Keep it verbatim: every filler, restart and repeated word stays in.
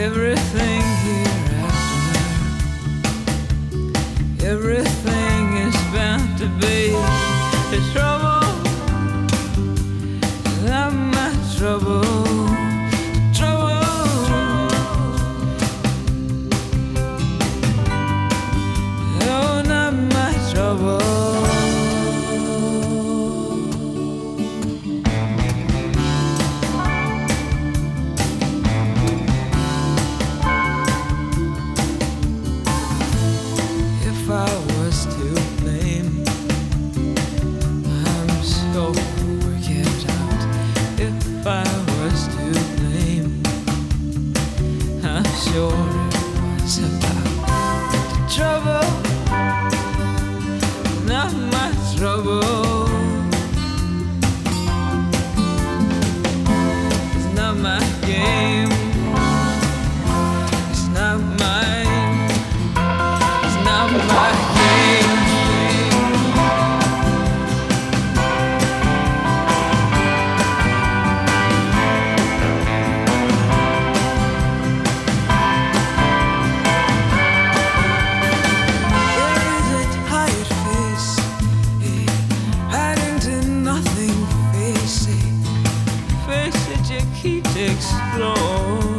everything here after now. Everything is bound to be the trouble, not my trouble. If I was to blame, I'm sure we'll work it out. If I was to blame, I'm sure it was about the trouble, not my trouble. It's not my game, it's not mine, it's not my game. There is a tired face, eh, hiding to nothing. Face it, face it, you keep exploring.